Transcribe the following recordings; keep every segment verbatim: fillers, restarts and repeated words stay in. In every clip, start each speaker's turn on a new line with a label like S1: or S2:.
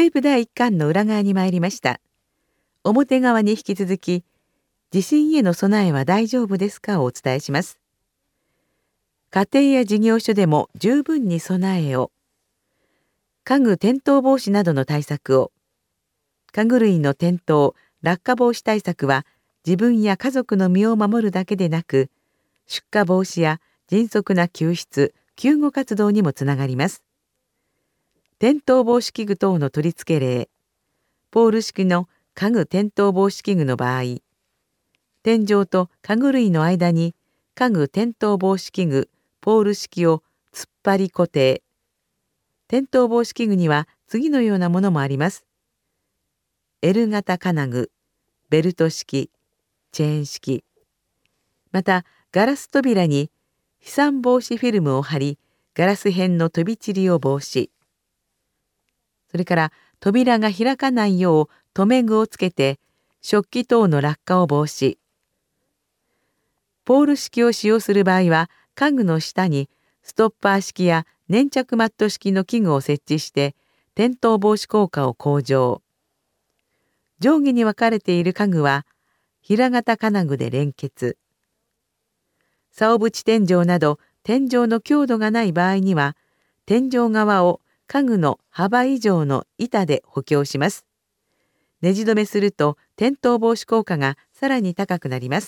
S1: 西部だいいっかんの裏側に参りました。表側に引き続き、地震への備えは大丈夫ですかをお伝えします。家庭や事業所でも十分に備えを。家具転倒防止などの対策を。家具類の転倒、落下防止対策は自分や家族の身を守るだけでなく、出火防止や迅速な救出、救護活動にもつながります。転倒防止器具等の取り付け例。ポール式の家具転倒防止器具の場合、天井と家具類の間に家具転倒防止器具、ポール式を突っ張り固定。転倒防止器具には次のようなものもあります。L 型金具、ベルト式、チェーン式。また、ガラス扉に飛散防止フィルムを貼り、ガラス片の飛び散りを防止。それから、扉が開かないよう留め具をつけて、食器等の落下を防止。ポール式を使用する場合は、家具の下にストッパー式や粘着マット式の器具を設置して、転倒防止効果を向上。上下に分かれている家具は、平型金具で連結。竿縁天井など天井の強度がない場合には、天井側を家具の幅以上の板で補強します。ネジ止めすると転倒防止効果がさらに高くなります。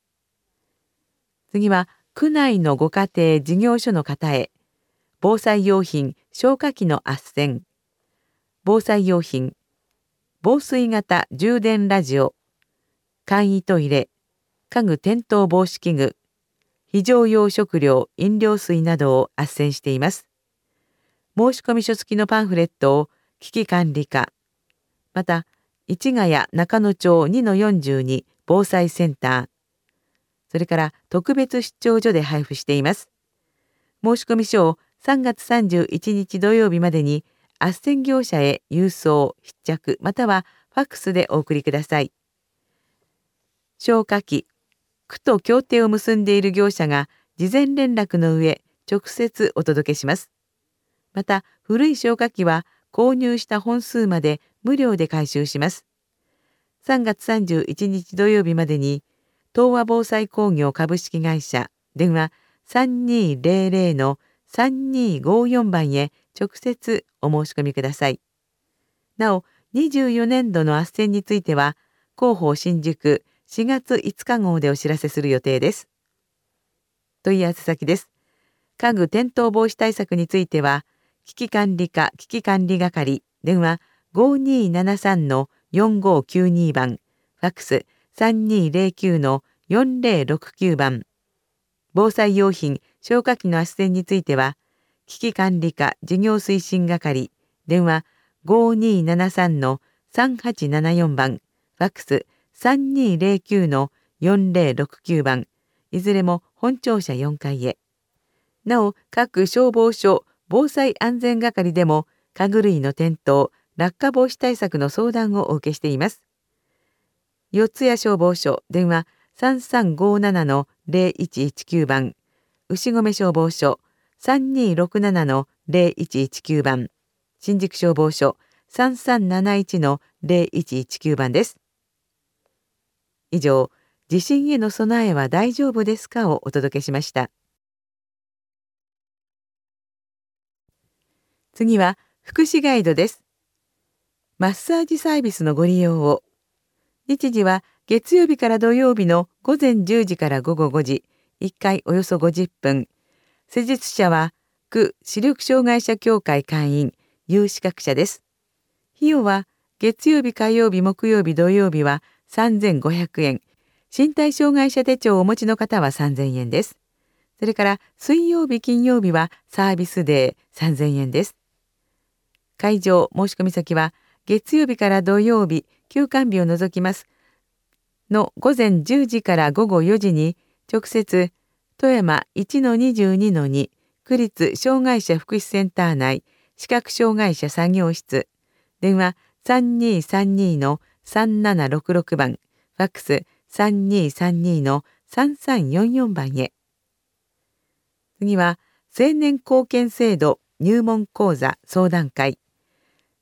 S1: 次は、区内のご家庭事業所の方へ、防災用品消火器の斡旋。防災用品、防水型充電ラジオ、簡易トイレ、家具転倒防止器具、非常用食料、飲料水などを斡旋しています。申込書付きのパンフレットを危機管理課、また、市ヶ谷中野町 にのよんじゅうに 防災センター、それから特別出張所で配布しています。申込書をさんがつさんじゅういちにち土曜日までに、斡旋業者へ郵送、必着、またはファックスでお送りください。消火器、区と協定を結んでいる業者が事前連絡の上、直接お届けします。また、古い消火器は購入した本数まで無料で回収します。さんがつさんじゅういちにち土曜日までに、東和防災工業株式会社、電話 さんにーぜろぜろ のさんにーごよん 番へ直接お申し込みください。なお、にじゅうよねんどの斡旋については、広報新宿しがついつか号でお知らせする予定です。問い合わせ先です。家具転倒防止対策については、危機管理課危機管理係、電話 ごにーななさんのよんごきゅうに 番、ファックス さんにーぜろきゅうのよんぜろろくきゅう 番。防災用品消火器の斡旋については、危機管理課事業推進係、電話 ごにーななさんのさんはちななよん 番、ファックス さんにーぜろきゅうのよんぜろろくきゅう 番、いずれも本庁舎よんかいへ。なお、各消防署防災安全係でも家具類の転倒、落下防止対策の相談をお受けしています。四谷消防署電話さんさんごななのぜろいちいちきゅう 番、牛込消防署さんにーろくななのぜろいちいちきゅう 番、新宿消防署さんさんなないちのぜろいちいちきゅう 番です。以上、地震への備えは大丈夫ですかをお届けしました。次は福祉ガイドです。マッサージサービスのご利用を。日時は月曜日から土曜日のごぜんじゅうじからごごごじ、いっかいおよそごじゅっぷん。施術者は区視力障害者協会会員、有資格者です。費用は月曜日、火曜日、木曜日、土曜日はさんぜんごひゃくえん。身体障害者手帳をお持ちの方はさんぜんえんです。それから水曜日、金曜日はサービスデーさんぜんえんです。会場申し込み先は月曜日から土曜日、休館日を除きますのごぜんじゅうじからごごよじに直接富山 いちのにじゅうにのに 区立障害者福祉センター内視覚障害者作業室、電話さんにーさんにのさんななろくろく 番、ファックスさんにーさんにのさんさんよんよん 番へ。次は青年貢献制度入門講座相談会。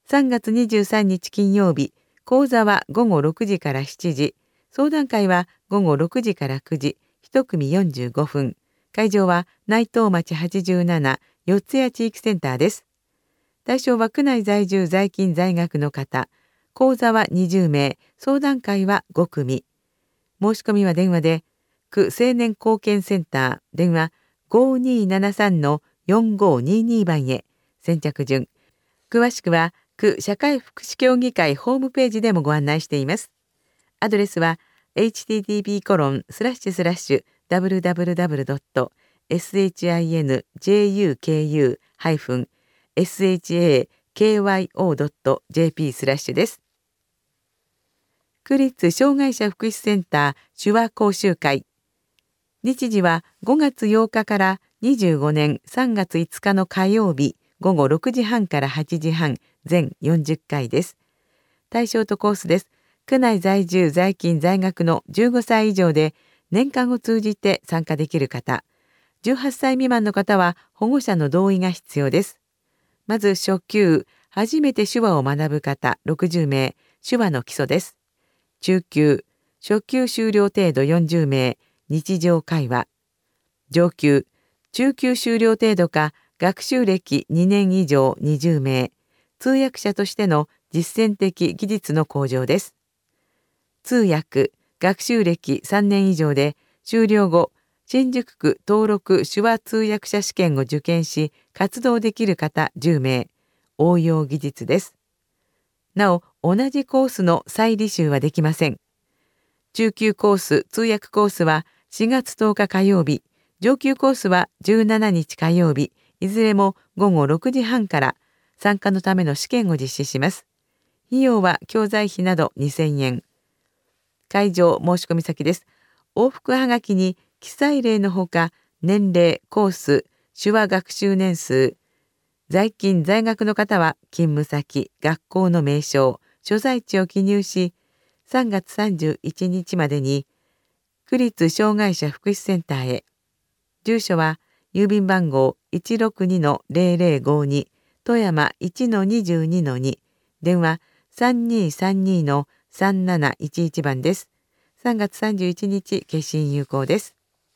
S1: さんがつにじゅうさんにち金曜日、講座はごごろくじからしちじ、相談会はごごろくじからくじ、いち組よんじゅうごふん。会場は内藤町はちじゅうなな四谷地域センターです。対象は区内在住在勤在学の方。講座はにじゅうめい、相談会はご組。申し込みは電話で、区青年貢献センター、電話ごにーななさんのよんごにーにー番へ。先着順。詳しくは区社会福祉協議会ホームページでもご案内しています。アドレスは エイチティーティーピーコロンスラッシュスラッシュダブリューダブリューダブリュードットエスエイチアイエヌジェイユーケーユーハイフンエスエイチエーケーワイオードットジェーピースラッシュです。区立障害者福祉センター手話講習会。日時はごがつようかからにじゅうごねんさんがついつかの火曜日ごごろくじはんからはちじはん全よんじゅっかいです。対象とコースです。区内在住在勤在学のじゅうごさい以上で年間を通じて参加できる方。じゅうはっさい未満の方は保護者の同意が必要です。まず初級、初めて手話を学ぶ方ろくじゅうめい、手話の基礎です。中級、初級修了程度よんじゅうめい、日常会話。上級、中級修了程度か学習歴にねん以上にじゅうめい、通訳者としての実践的技術の向上です。通訳、学習歴さんねん以上で修了後、新宿区登録手話通訳者試験を受験し活動できる方じゅうめい、応用技術です。なお、同じコースの再履修はできません。中級コース、通訳コースはしがつとおか火曜日、上級コースはじゅうしちにち火曜日、いずれもごごろくじはんから参加のための試験を実施します。費用は教材費などにせんえん。会場申し込み先です。往復はがきに記載例のほか、年齢、コース、手話学習年数、在勤在学の方は勤務先、学校の名称、所在地を記入し、さんがつさんじゅういちにちまでに区立障害者福祉センターへ。住所は郵便番号 いちろくにのゼロゼロごに 富山 いちのにじゅうにのに、電話さんにーさんにのさんなないちいち番です。さんがつさんじゅういちにち決心有効です。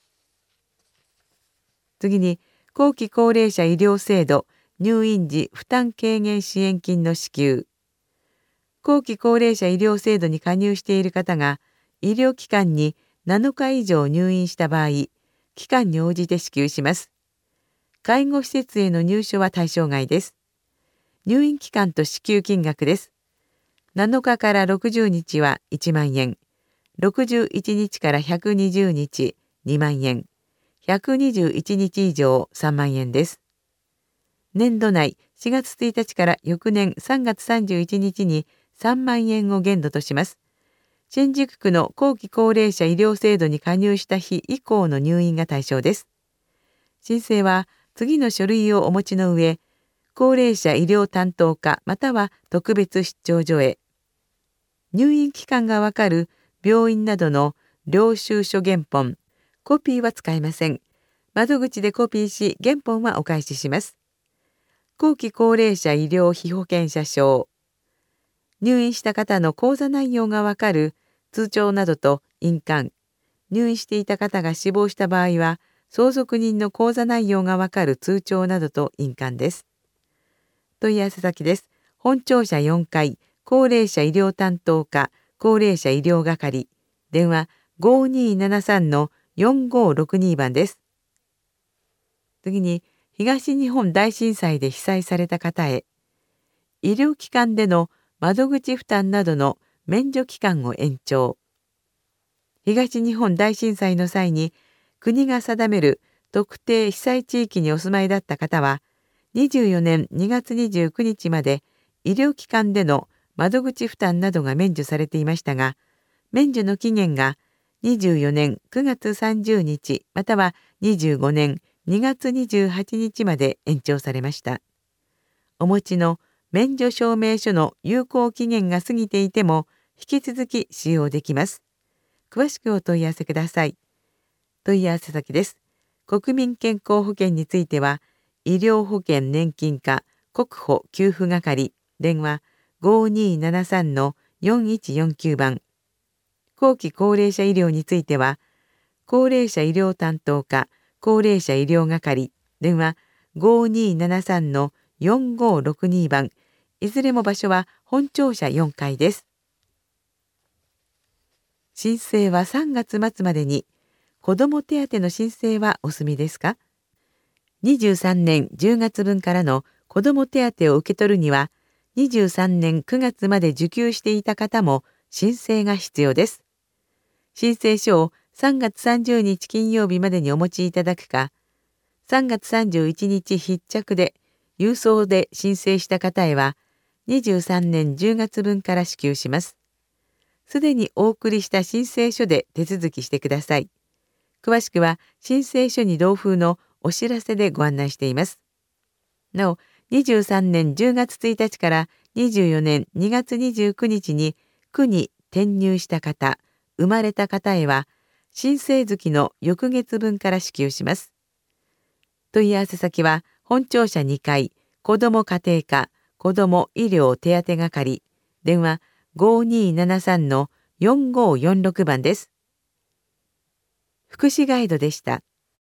S1: 次に、後期高齢者医療制度入院時負担軽減支援金の支給。後期高齢者医療制度に加入している方が医療機関になのか以上入院した場合、期間に応じて支給します。介護施設への入所は対象外です。入院期間と支給金額です。なのかからろくじゅうにちはいちまんえん、ろくじゅういちにちからひゃくにじゅうにちにまんえん、ひゃくにじゅういちにち以上さんまんえんです。年度内しがつついたちから翌年さんがつさんじゅういちにちにさんまんえんを限度とします。新宿区の後期高齢者医療制度に加入した日以降の入院が対象です。申請は次の書類をお持ちの上、高齢者医療担当課または特別出張所へ。入院期間がわかる病院などの領収書原本、コピーは使えません。窓口でコピーし、原本はお返しします。後期高齢者医療費保険者証。入院した方の口座内容がわかる通帳などと印鑑。入院していた方が死亡した場合は、相続人の口座内容がわかる通帳などと印鑑です。問い合わせ先です。本庁舎よんかい、高齢者医療担当課、高齢者医療係。電話ごにーななさんのよんごろくに番です。次に、東日本大震災で被災された方へ。医療機関での窓口負担などの免除期間を延長。東日本大震災の際に国が定める特定被災地域にお住まいだった方は、にじゅうよねんにがつにじゅうくにちまで医療機関での窓口負担などが免除されていましたが、免除の期限がにじゅうよねんくがつさんじゅうにちまたはにじゅうごねんにがつにじゅうはちにちまで延長されました。お持ちの免除証明書の有効期限が過ぎていても引き続き使用できます。詳しくお問い合わせください。問い合わせ先です。国民健康保険については、医療保険年金課国保給付係電話 ごにーななさんのよんいちよんきゅう 番。後期高齢者医療については、高齢者医療担当課高齢者医療係電話 ごにーななさんのよんごーろくに 番。いずれも場所は本庁舎よんかいです。申請はさんがつ末までに。子ども手当の申請はお済みですか？にじゅうさんねんじゅうがつぶんからの子ども手当を受け取るには、にじゅうさんねんくがつまで受給していた方も申請が必要です。申請書をさんがつさんじゅうにち金曜日までにお持ちいただくか、さんがつさんじゅういちにち必着で郵送で申請した方へは、にじゅうさんねんじゅうがつぶんから支給します。すでにお送りした申請書で手続きしてください。詳しくは申請書に同封のお知らせでご案内しています。なお、にじゅうさんねんじゅうがつついたちからにじゅうよねんにがつにじゅうくにちに区に転入した方、生まれた方へは、申請月の翌月分から支給します。問い合わせ先は、本庁舎にかい、子ども家庭課、子ども医療手当係、電話 ごにーななさんのよんごーよんろく 番です。福祉ガイドでした。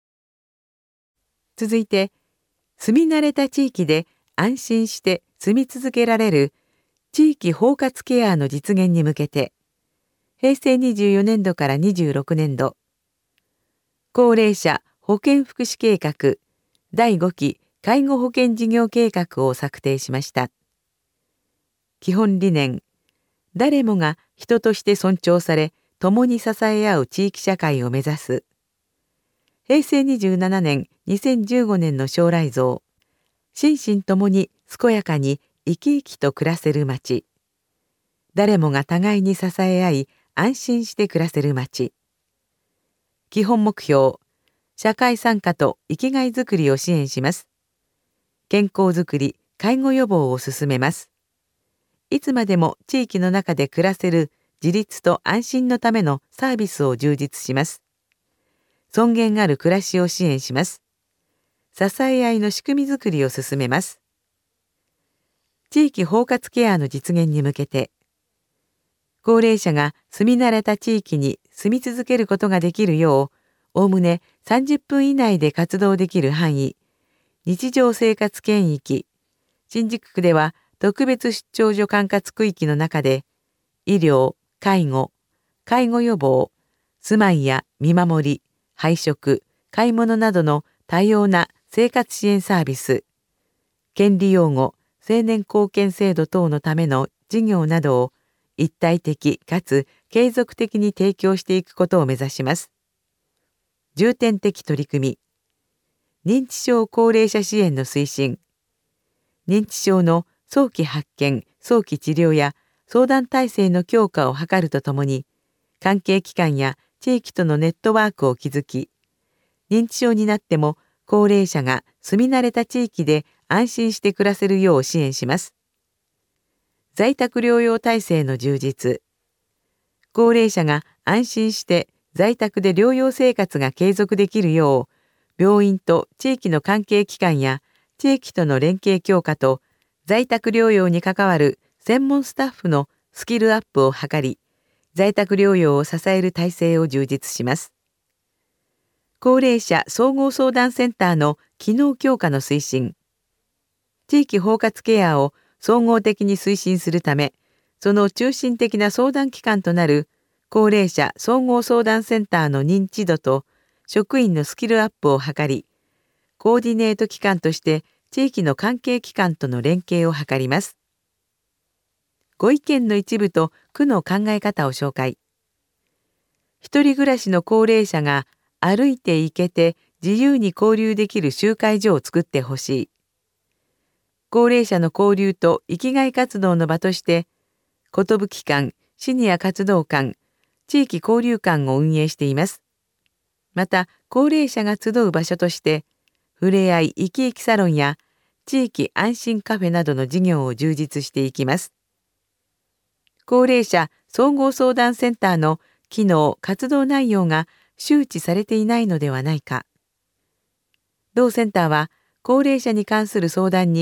S1: 続いて、住み慣れた地域で安心して住み続けられる地域包括ケアの実現に向けて、へいせいにじゅうよねんどからにじゅうろくねんど、高齢者保健福祉計画だいごき介護保険事業計画を策定しました。基本理念、誰もが人として尊重され、共に支え合う地域社会を目指す。へいせいにじゅうななねん、にせんじゅうごねんの将来像、心身ともに健やかに生き生きと暮らせる街。誰もが互いに支え合い、安心して暮らせる街。基本目標、社会参加と生きがいづくりを支援します。健康づくり、介護予防を進めます。いつまでも地域の中で暮らせる自立と安心のためのサービスを充実します。尊厳ある暮らしを支援します。支え合いの仕組みづくりを進めます。地域包括ケアの実現に向けて、高齢者が住み慣れた地域に住み続けることができるよう、おおむねさんじゅっぷん以内で活動できる範囲、日常生活圏域、新宿区では特別出張所管轄区域の中で、医療、介護、介護予防、住まいや見守り、配食、買い物などの多様な生活支援サービス、権利擁護、青年貢献制度等のための事業などを一体的かつ継続的に提供していくことを目指します。重点的取り組み、認知症高齢者支援の推進、認知症の早期発見、早期治療や相談体制の強化を図るとともに、関係機関や地域とのネットワークを築き、認知症になっても高齢者が住み慣れた地域で安心して暮らせるよう支援します。在宅療養体制の充実、高齢者が安心して在宅で療養生活が継続できるよう、病院と地域の関係機関や地域との連携強化と、在宅療養に関わる専門スタッフのスキルアップを図り、在宅療養を支える体制を充実します。高齢者総合相談センターの機能強化の推進、地域包括ケアを総合的に推進するため、その中心的な相談機関となる高齢者総合相談センターの認知度と職員のスキルアップを図り、コーディネート機関として地域の関係機関との連携を図ります。ご意見の一部と区の考え方を紹介。一人暮らしの高齢者が歩いて行けて自由に交流できる集会所を作ってほしい。高齢者の交流と生きがい活動の場として、寿館、シニア活動館、地域交流館を運営しています。また、高齢者が集う場所として、ふれあい生き生きサロンや地域安心カフェなどの事業を充実していきます。高齢者総合相談センターの機能・活動内容が周知されていないのではないか。同センターは高齢者に関する相談に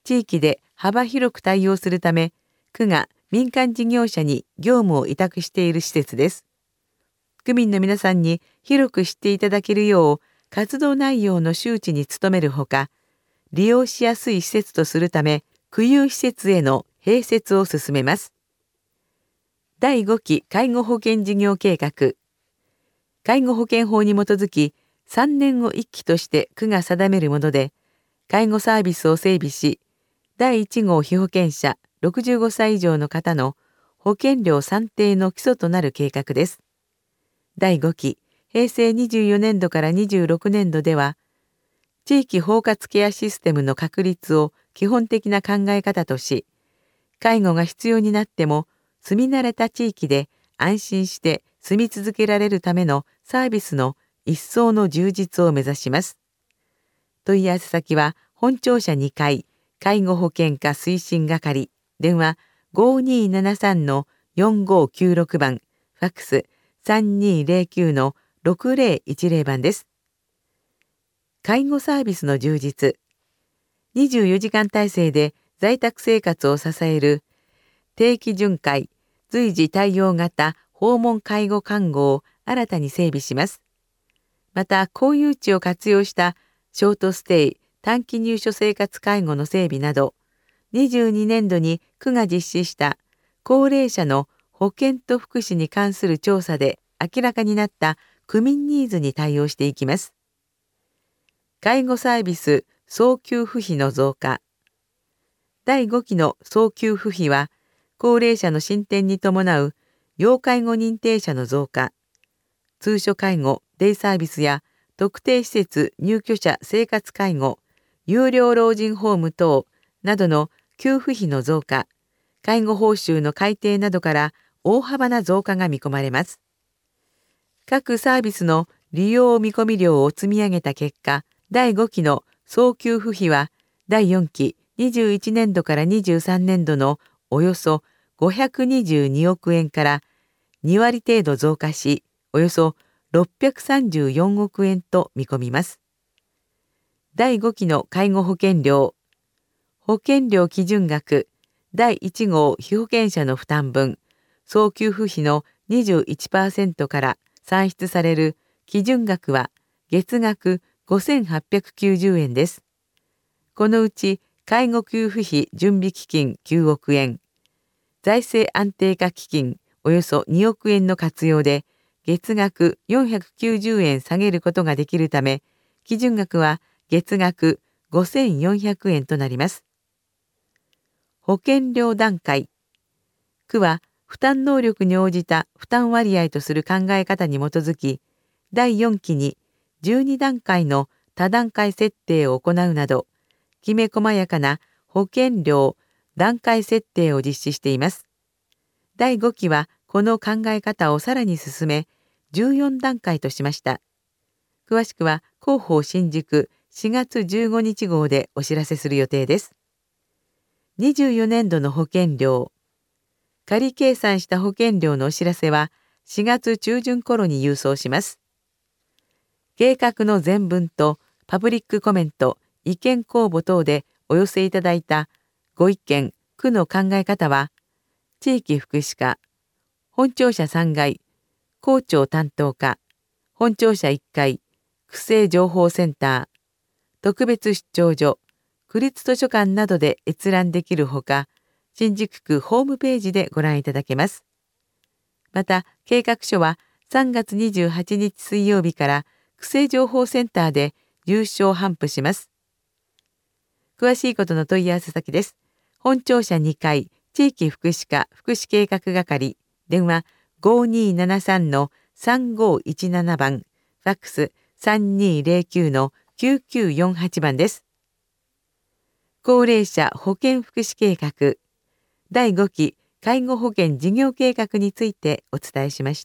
S1: 地域で幅広く対応するため、区が民間事業者に業務を委託している施設です。区民の皆さんに広く知っていただけるよう、活動内容の周知に努めるほか、利用しやすい施設とするため、区有施設への併設を進めます。だいごき介護保険事業計画。介護保険法に基づき、さんねんをいっきとして区が定めるもので、介護サービスを整備し、だいいち号被保険者ろくじゅうごさい以上の方の保険料算定の基礎となる計画です。だいごきへいせいにじゅうよねんどからにじゅうろくねんどでは、地域包括ケアシステムの確立を基本的な考え方とし、介護が必要になっても住み慣れた地域で安心して住み続けられるためのサービスの一層の充実を目指します。問い合わせ先は本庁舎にかい介護保険課推進係、電話 ごにーななさんのよんごーきゅうろく 番、ファックス さんにーぜろきゅうのろくぜろいちぜろ 番です。介護サービスの充実。にじゅうよじかん体制で在宅生活を支える定期巡回、随時対応型訪問介護看護を新たに整備します。また、公有地を活用したショートステイ、短期入所生活介護の整備など、にじゅうにねんどに区が実施した高齢者の保健と福祉に関する調査で明らかになった区民ニーズに対応していきます。介護サービス早給付費の増加。だいごきの早給付費は、高齢者の進展に伴う要介護認定者の増加、通所介護、デイサービスや特定施設入居者生活介護、有料老人ホーム等などの給付費の増加、介護報酬の改定などから大幅な増加が見込まれます。各サービスの利用見込み量を積み上げた結果、だいごきの早給付費はだいよんきにじゅういちねんどからにじゅうさんねんどのおよそごひゃくにじゅうにおくえんからにわり程度増加し、およそろっぴゃくさんじゅうよんおくえんと見込みます。だいごきの介護保険料。保険料基準額、だいいち号被保険者の負担分、早給付費の にじゅういちパーセント から算出される基準額は月額ごせんはっぴゃくきゅうじゅうえんです。このうち介護給付費準備基金きゅうおくえん、財政安定化基金およそにおくえんの活用で月額よんひゃくきゅうじゅうえん下げることができるため、基準額は月額ごせんよんひゃくえんとなります。保険料段階。区は負担能力に応じた負担割合とする考え方に基づき、だいよんきにじゅうにだんかいの多段階設定を行うなど、きめ細やかな保険料段階設定を実施しています。だいごきはこの考え方をさらに進め、じゅうよんだんかいとしました。詳しくは広報新宿しがつじゅうごにち号でお知らせする予定です。にじゅうよねんどの保険料。仮計算した保険料のお知らせはしがつちゅうじゅん頃に郵送します。計画の全文とパブリックコメント、意見公募等でお寄せいただいたご意見、区の考え方は、地域福祉課、本庁舎さんがい、校長担当課、本庁舎いっかい、区政情報センター、特別出張所、区立図書館などで閲覧できるほか、新宿区ホームページでご覧いただけます。また、計画書はさんがつにじゅうはちにち水曜日から区政情報センターで郵送頒布します。詳しいことの問い合わせ先です。本庁舎にかい、地域福祉課福祉計画係、電話 ごにーななさんのさんごーいちなな 番、ファックス さんにーぜろきゅうのきゅうきゅうよんはち 番です。高齢者保健福祉計画、だいごき介護保険事業計画についてお伝えしました。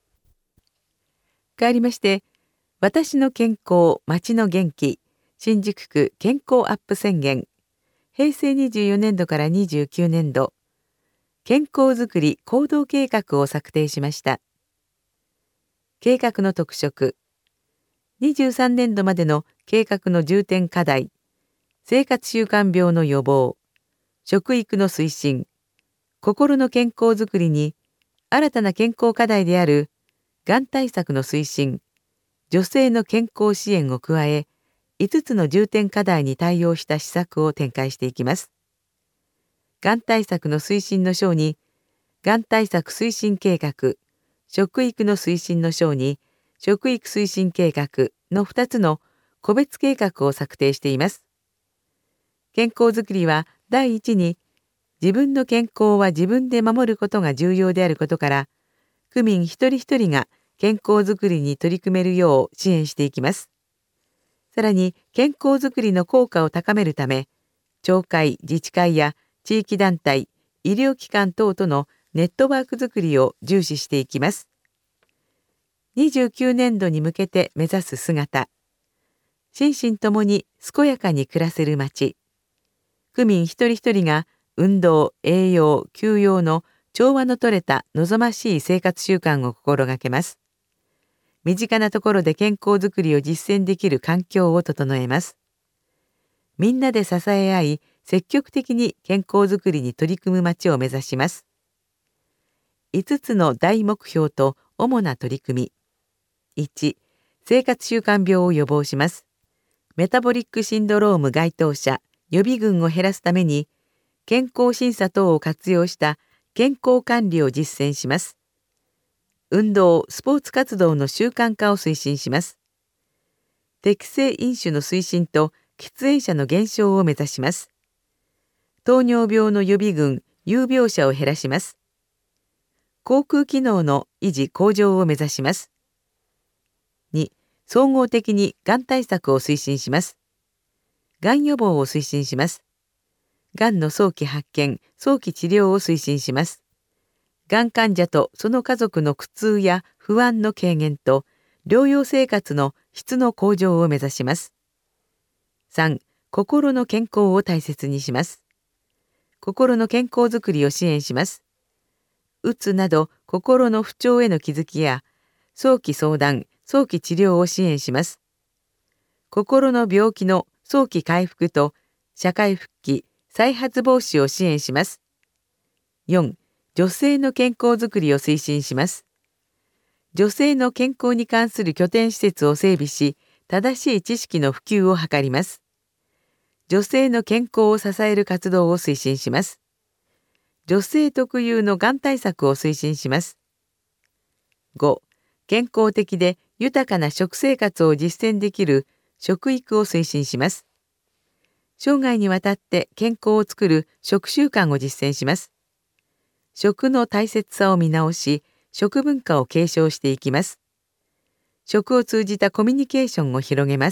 S1: 変わりまして、私の健康、町の元気、新宿区健康アップ宣言、へいせいにじゅうよねんどからにじゅうきゅうねんど、健康づくり行動計画を策定しました。計画の特色、にじゅうさんねんどまでの計画の重点課題、 生活習慣病の予防、食育の推進、心の健康づくりに新たな健康課題であるがん対策の推進、女性の健康支援を加え、いつつの重点課題に対応した施策を展開していきます。がん対策の推進の章に、がん対策推進計画、食育の推進の章に、食育推進計画のふたつの個別計画を策定しています。健康づくりは第一に、自分の健康は自分で守ることが重要であることから、区民一人一人が健康づくりに取り組めるよう支援していきます。さらに健康づくりの効果を高めるため、町会、自治会や地域団体、医療機関等とのネットワークづくりを重視していきます。にじゅうきゅうねんどに向けて目指す姿、心身ともに健やかに暮らせる街、区民一人一人が運動、栄養、休養の調和のとれた望ましい生活習慣を心がけます。身近なところで健康づくりを実践できる環境を整えます。みんなで支え合い、積極的に健康づくりに取り組む街を目指します。いつつの大目標と主な取り組み。いち、生活習慣病を予防します。メタボリックシンドローム該当者、予備軍を減らすために、健康審査等を活用した健康管理を実践します。運動・スポーツ活動の習慣化を推進します。適正飲酒の推進と喫煙者の減少を目指します。糖尿病の予備軍・有病者を減らします。口腔機能の維持向上を目指します。に、総合的にがん対策を推進します。がん予防を推進します。がんの早期発見、早期治療を推進します。がん患者とその家族の苦痛や不安の軽減と、療養生活の質の向上を目指します。さん、心の健康を大切にします。心の健康づくりを支援します。うつなど心の不調への気づきや、早期相談、早期治療を支援します。心の病気の早期回復と社会復帰、再発防止を支援します。よん、女性の健康づくりを推進します。女性の健康に関する拠点施設を整備し、正しい知識の普及を図ります。女性の健康を支える活動を推進します。女性特有のがん対策を推進します。ご、健康的で豊かな食生活を実践できる食育を推進します。生涯にわたって健康を作る食習慣を実践します。食の大切さを見直し、食文化を継承していきます。食を通じたコミュニケーションを広げます。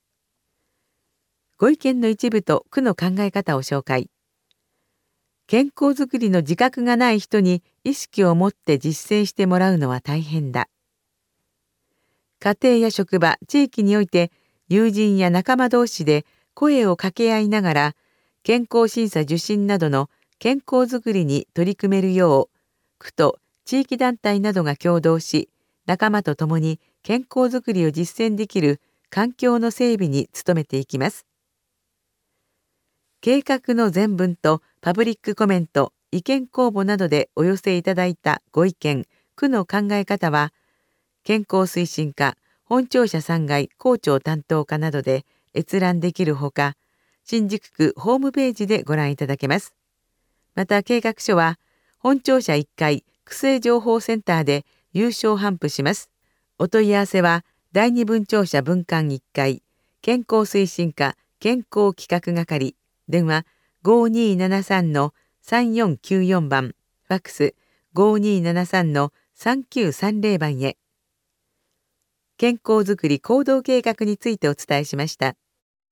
S1: ご意見の一部と区の考え方を紹介。健康づくりの自覚がない人に意識を持って実践してもらうのは大変だ。家庭や職場、地域において友人や仲間同士で声を掛け合いながら健康審査受診などの健康づくりに取り組めるよう、区と地域団体などが協働し、仲間と共に健康づくりを実践できる環境の整備に努めていきます。計画の全文とパブリックコメント、意見公募などでお寄せいただいたご意見、区の考え方は、健康推進課、本庁舎さんがい校長担当課などで閲覧できるほか、新宿区ホームページでご覧いただけます。また計画書は、本庁舎いっかい区政情報センターで有償頒布します。お問い合わせは、だいに分庁舎分館いっかい、健康推進課健康企画係、電話 ごにーななさんのさんよんきゅうよん 番、ファックス ごにーななさんのさんきゅうさんぜろ 番へ。健康づくり行動計画についてお伝えしました。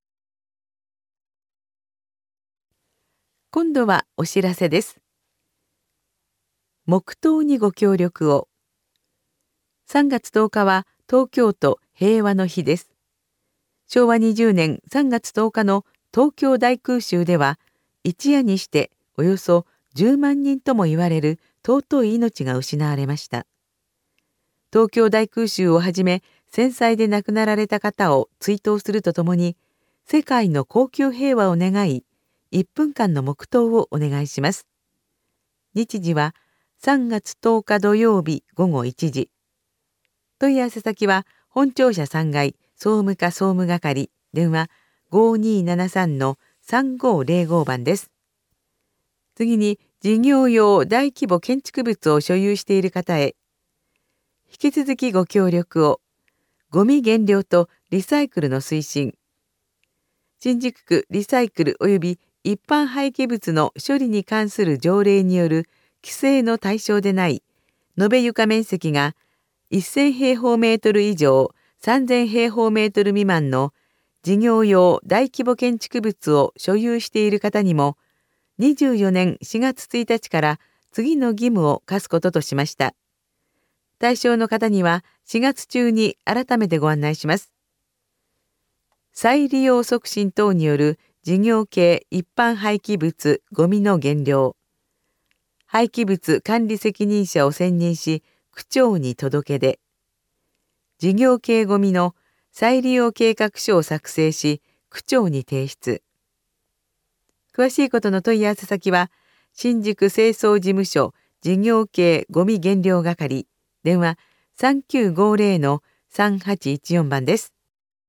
S1: 今度はお知らせです。黙祷にご協力を。さんがつとおかは東京都平和の日です。しょうわにじゅうねんさんがつとおかの東京大空襲では、一夜にしておよそじゅうまんにんとも言われる尊い命が失われました。東京大空襲をはじめ、戦災で亡くなられた方を追悼するとともに、 世界の恒久平和を願い、いっぷんかんの黙祷をお願いします。日時はさんがつとおか土曜日ごごいちじ。問い合わせ先は本庁舎さんがい総務課総務係、電話 ごにーななさんのさんごーぜろご 番です。次に事業用大規模建築物を所有している方へ、引き続きご協力を。ゴミ減量とリサイクルの推進。新宿区リサイクル及び一般廃棄物の処理に関する条例による規制の対象でない延べ床面積がせん平方メートル以上さんぜん平方メートル未満の事業用大規模建築物を所有している方にもにじゅうよねんしがつついたちから次の義務を課すこととしました。対象の方にはしがつ中に改めてご案内します。再利用促進等による事業系一般廃棄物ゴミの減量。廃棄物管理責任者を選任し、区長に届け出。事業系ゴミの再利用計画書を作成し、区長に提出。詳しいことの問い合わせ先は、新宿清掃事務所事業系ゴミ減量係、電話 さんきゅうごぜろ のさんはちいちよん 番です。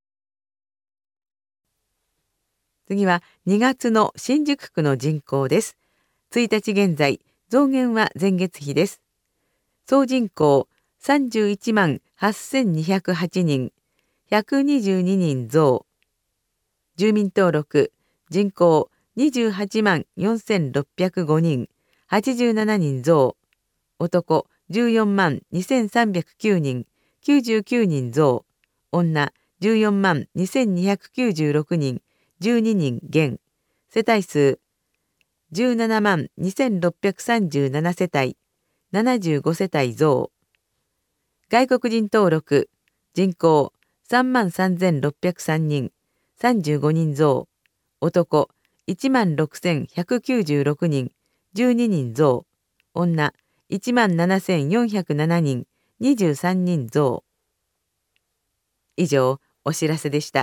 S1: 次はにがつの新宿区の人口です。ついたち現在、増減は前月比です。総人口さんじゅういちまんはっせんにひゃくはちにん、ひゃくにじゅうににん増。住民登録、人口にじゅうはちまんよんせんろっぴゃくごにん、はちじゅうななにん増。男じゅうよんまんにせんさんびゃくきゅうにん、きゅうじゅうきゅうにん増。女じゅうよんまんにせんにひゃくきゅうじゅうろくにん、じゅうににん減。世帯数じゅうななまんにせんろっぴゃくさんじゅうなな世帯、ななじゅうご世帯増。外国人登録、人口さんまんさんぜんろっぴゃくさんにん、さんじゅうごにん増。男いちまんろくせんひゃくきゅうじゅうろくにん、じゅうににん増。女いちまんななせんよんひゃくななにん、にじゅうさんにん増。以上、お知らせでした。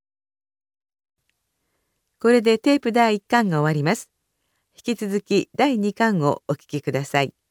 S1: これでテープだいいっかんが終わります。引き続きだいにかんをお聞きください。